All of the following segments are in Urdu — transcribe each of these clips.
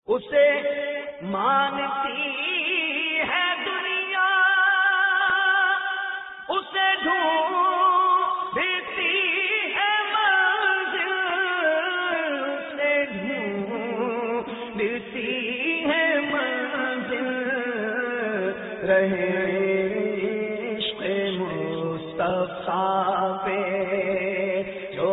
اسے مانتی ہے دنیا، اسے ڈھونڈتی ہے منزل، اسے ڈھونڈتی ہے منزل، رہے عشق مصطفیٰ پہ جو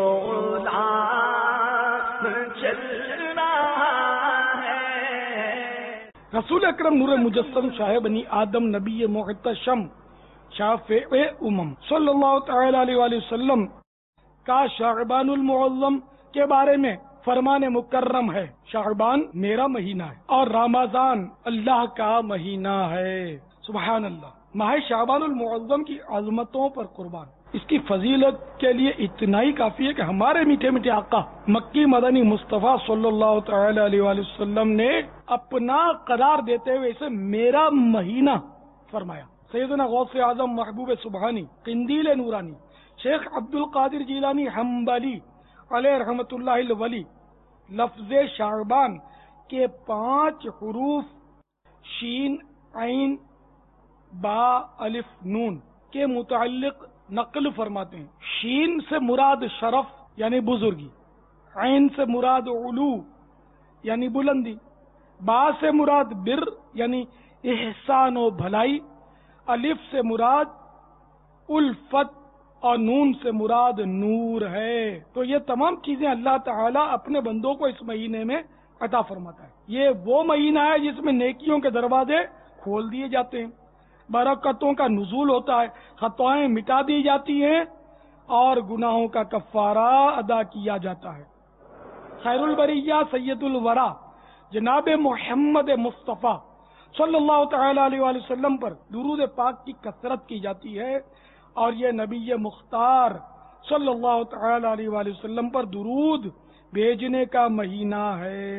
غلام چل رہا ہے۔ رسول اکرم نور مجسم شاہ بنی آدم نبی محتشم شافع امم صلی اللہ تعالی علیہ وآلہ وسلم کا شعبان المعظم کے بارے میں فرمان مکرم ہے، شعبان میرا مہینہ ہے اور رمضان اللہ کا مہینہ ہے۔ سبحان اللہ۔ ماہ شعبان المعظم کی عظمتوں پر قربان، اس کی فضیلت کے لیے اتنا ہی کافی ہے کہ ہمارے میٹھے میٹھے آقا مکی مدنی مصطفیٰ صلی اللہ تعالی علیہ وآلہ وسلم نے اپنا قرار دیتے ہوئے اسے میرا مہینہ فرمایا۔ سیدنا غوث اعظم محبوب سبحانی قندیل نورانی شیخ عبد القادر جیلانی حنبلی علیہ رحمت اللہ الولی لفظ شعبان کے 5 حروف شین عین با الف نون کے متعلق نقل فرماتے ہیں۔ شین سے مراد شرف یعنی بزرگی، عین سے مراد علو یعنی بلندی، با سے مراد بر یعنی احسان و بھلائی، الف سے مراد الفت اور نون سے مراد نور ہے۔ تو یہ تمام چیزیں اللہ تعالیٰ اپنے بندوں کو اس مہینے میں عطا فرماتا ہے۔ یہ وہ مہینہ ہے جس میں نیکیوں کے دروازے کھول دیے جاتے ہیں، برکتوں کا نزول ہوتا ہے، خطائیں مٹا دی جاتی ہیں اور گناہوں کا کفارہ ادا کیا جاتا ہے۔ خیر البریہ سید الورا جناب محمد مصطفیٰ صلی اللہ تعالی علیہ وآلہ وسلم پر درود پاک کی کثرت کی جاتی ہے، اور یہ نبی مختار صلی اللہ تعالی علیہ وآلہ وسلم پر درود بھیجنے کا مہینہ ہے۔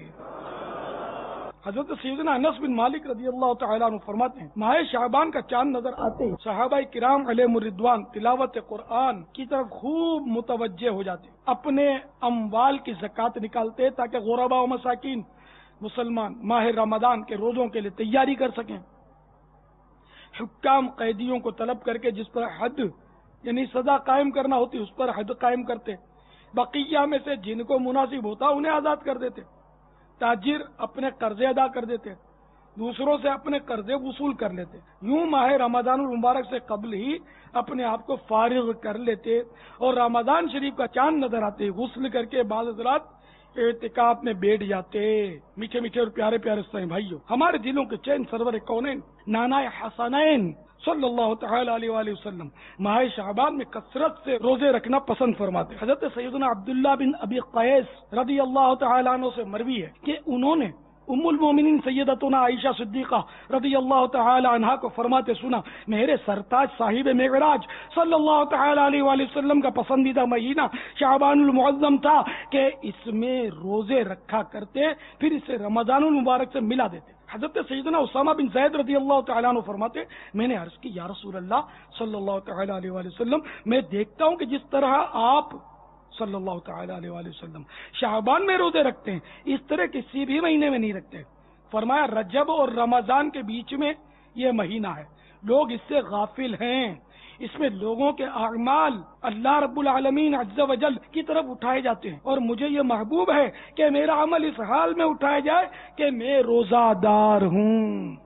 حضرت سیدنا انس بن مالک رضی اللہ تعالیٰ عنہ فرماتے ہیں، ماہ شعبان کا چاند نظر آتے ہی صحابہ کرام علیہم الرضوان تلاوت قرآن کی طرف خوب متوجہ ہو جاتے، اپنے اموال کی زکوٰۃ نکالتے تاکہ غرباء و مساکین مسلمان ماہ رمضان کے روزوں کے لیے تیاری کر سکیں۔ حکام قیدیوں کو طلب کر کے جس پر حد یعنی سزا قائم کرنا ہوتی اس پر حد قائم کرتے، بقیہ میں سے جن کو مناسب ہوتا انہیں آزاد کر دیتے، تاجر اپنے قرضے ادا کر دیتے، دوسروں سے اپنے قرضے وصول کر لیتے، یوں ماہ رمضان المبارک سے قبل ہی اپنے آپ کو فارغ کر لیتے، اور رمضان شریف کا چاند نظر آتے غسل کر کے بعض حضرات اعتکاف میں بیٹھ جاتے۔ میٹھے میٹھے اور پیارے پیارے سائیں بھائیوں، ہمارے دلوں کے چین سرور کونین نانا حسنین صلی اللہ تعالی علیہ وآلہ وسلم ماہ شعبان میں کثرت سے روزے رکھنا پسند فرماتے۔ حضرت سیدنا عبداللہ بن ابی قیس رضی اللہ تعالی عنہ سے مروی ہے کہ انہوں نے ام المومنین سیدتنا عائشہ صدیقہ رضی اللہ تعالی عنہا کو فرماتے سنا، میرے سرتاج صاحب معراج صلی اللہ تعالی علیہ وآلہ وسلم کا پسندیدہ مہینہ شعبان المعظم تھا کہ اس میں روزے رکھا کرتے، پھر اسے رمضان المبارک سے ملا دیتے۔ حضرت سیدنا اسامہ بن زید رضی اللہ تعالیٰ عنہ فرماتے، میں نے عرض کی یا رسول اللہ صلی اللہ تعالی علیہ وآلہ وسلم، میں دیکھتا ہوں کہ جس طرح آپ صلی اللہ تعالی علیہ وآلہ وسلم شعبان میں روزے رکھتے ہیں، اس طرح کسی بھی مہینے میں نہیں رکھتے۔ فرمایا رجب اور رمضان کے بیچ میں یہ مہینہ ہے، لوگ اس سے غافل ہیں، اس میں لوگوں کے اعمال اللہ رب العالمین عز و جل کی طرف اٹھائے جاتے ہیں، اور مجھے یہ محبوب ہے کہ میرا عمل اس حال میں اٹھایا جائے کہ میں روزہ دار ہوں۔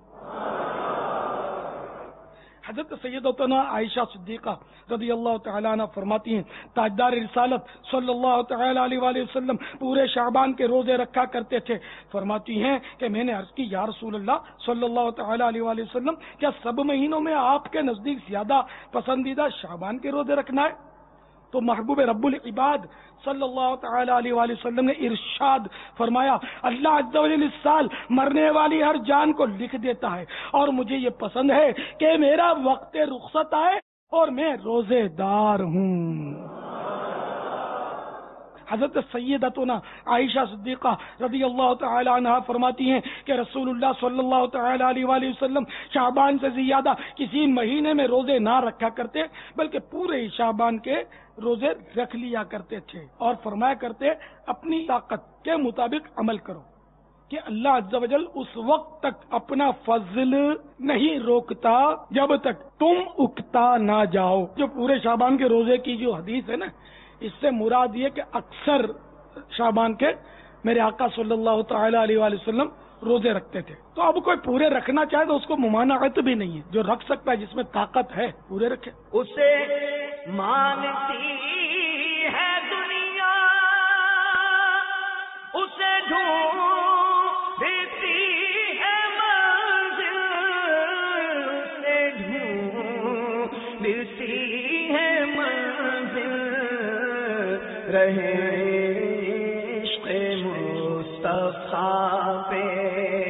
حضرت سیدتنا عائشہ صدیقہ رضی اللہ تعالیٰ عنہ فرماتی ہیں، تاجدار رسالت صلی اللہ تعالیٰ علیہ وآلہ وسلم پورے شعبان کے روزے رکھا کرتے تھے۔ فرماتی ہیں کہ میں نے عرض کی یا رسول اللہ صلی اللہ تعالیٰ علیہ وآلہ وسلم، کیا سب مہینوں میں آپ کے نزدیک زیادہ پسندیدہ شعبان کے روزے رکھنا ہے؟ تو محبوب رب العباد صلی اللہ تعالی علیہ وآلہ وسلم نے ارشاد فرمایا، اللہ عز و جل اس سال مرنے والی ہر جان کو لکھ دیتا ہے، اور مجھے یہ پسند ہے کہ میرا وقت رخصت آئے اور میں روزے دار ہوں۔ حضرت سیدتنا عائشہ صدیقہ رضی اللہ تعالی عنہ فرماتی ہیں کہ رسول اللہ صلی اللہ تعالی علیہ وآلہ وسلم شعبان سے زیادہ کسی مہینے میں روزے نہ رکھا کرتے، بلکہ پورے شعبان کے روزے رکھ لیا کرتے تھے، اور فرمایا کرتے اپنی طاقت کے مطابق عمل کرو، کہ اللہ عز و جل اس وقت تک اپنا فضل نہیں روکتا جب تک تم اکتا نہ جاؤ. جو پورے شعبان کے روزے کی جو حدیث ہے نا، اس سے مراد یہ کہ اکثر شعبان کے میرے آقا صلی اللہ تعالی علیہ وآلہ وسلم روزے رکھتے تھے. تو اب کوئی پورے رکھنا چاہے تو اس کو ممانعت بھی نہیں ہے، جو رکھ سکتا ہے جس میں طاقت ہے پورے رکھے. اسے مانتی ہے دنیا، اسے ڈھونڈتی ہے منزل، اسے ڈھونڈتی ہے منزل، رہے عشق مصطفیٰ پہ